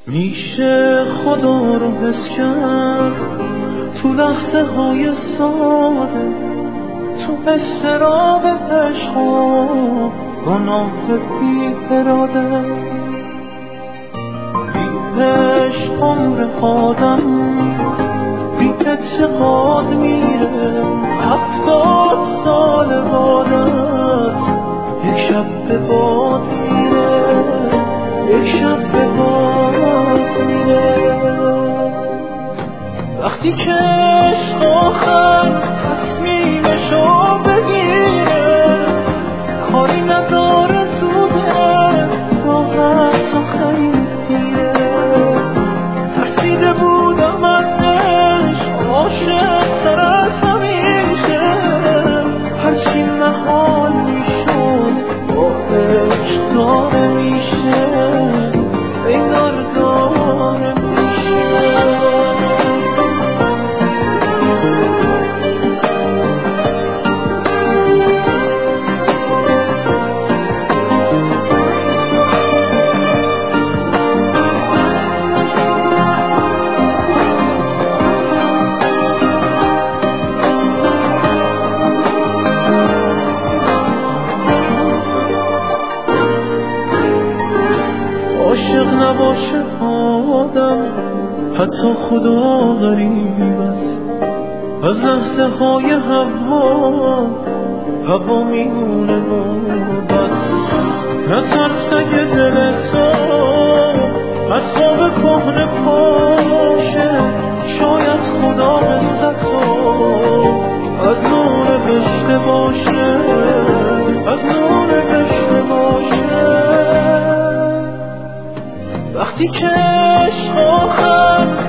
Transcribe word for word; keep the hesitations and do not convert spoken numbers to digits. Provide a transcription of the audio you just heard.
میشه خدا رو حس کرد تو لحظه های ساده، تو استراب عشق و گناه بی اراده. بی عشق عمر آدم بی اعتقاد میره، هفتاد سال بعدت یک شب به باد میره، یک شب به باد میره. وقتی که عشق آخر تصمیمشو بگیره، کاری نداره زوده، راحت و خیلی دیره. ترسیده بودم ازش، عاشق تر از همیشه، هرچی محال میشد با عشق داره میشه، انگار داره میشه. عاشق نباشه آدم، حتی خدا غریب است. از لحظه های هوا هوا میمونه نوبت. نترس اگه دل تو از خواب کهنه پاشه، شاید خدا قصت تو از نور بشته باشه، از نور بشته باشه. وقتی که عشق آخر